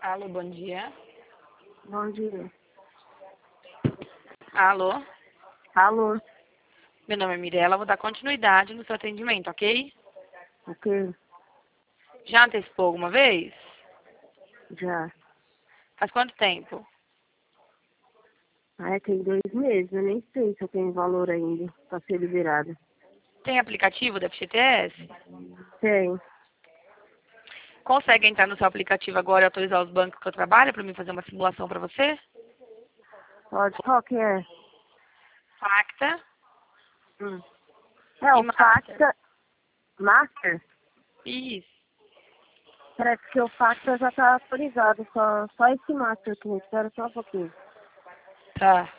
Alô, bom dia. Bom dia. Alô, Alô, meu nome é Mirella, vou dar continuidade no seu atendimento, ok? o quê? Já antecipou alguma vez? Já. Faz quanto tempo? Tem 2 meses, eu nem sei se eu tenho valor ainda para ser liberada. Tem aplicativo da FGTS? Tem. Consegue entrar no seu aplicativo agora e autorizar os bancos que eu trabalho para mim fazer uma simulação para você? Pode, qual que é? Facta É e o Master. Facta Master? Isso. Parece que o Facta já tá autorizado, só esse Master aqui, espera só um pouquinho. Tá.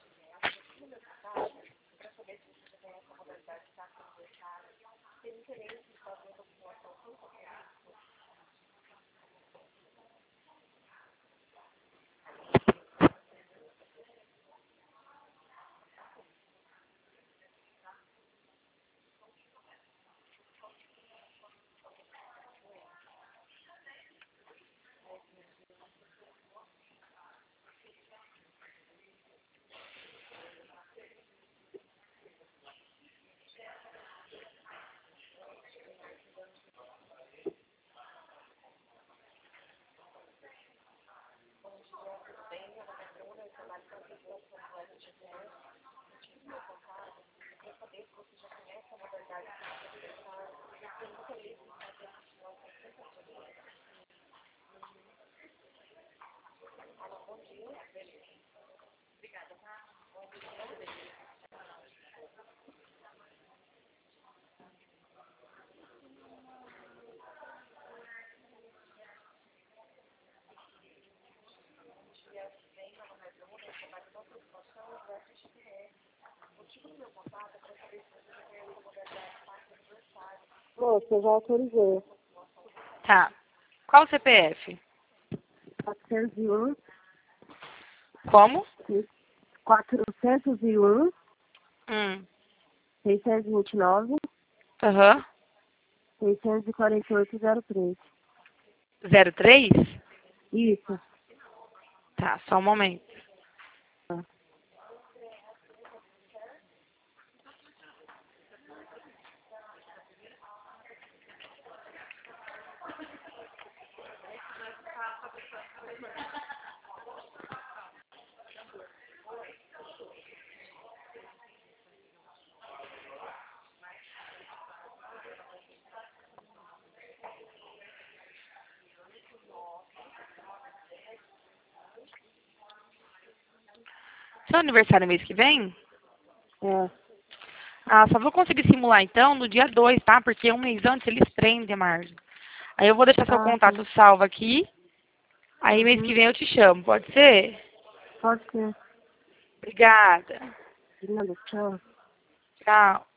Moça, eu já autorizei. Tá. Qual o CPF? 401, Como? 401, Hum. 629, Aham. 648,03. 03? Isso. Tá, só um momento. Seu aniversário é mês que vem? É. Ah, só vou conseguir simular então no dia 2, tá? Porque um mês antes eles prendem a margem. Aí eu vou deixar seu Ah, contato sim. salvo aqui. Aí mês que Uhum. vem eu te chamo, pode ser? Pode ser. Obrigada. De nada, tchau. Tchau.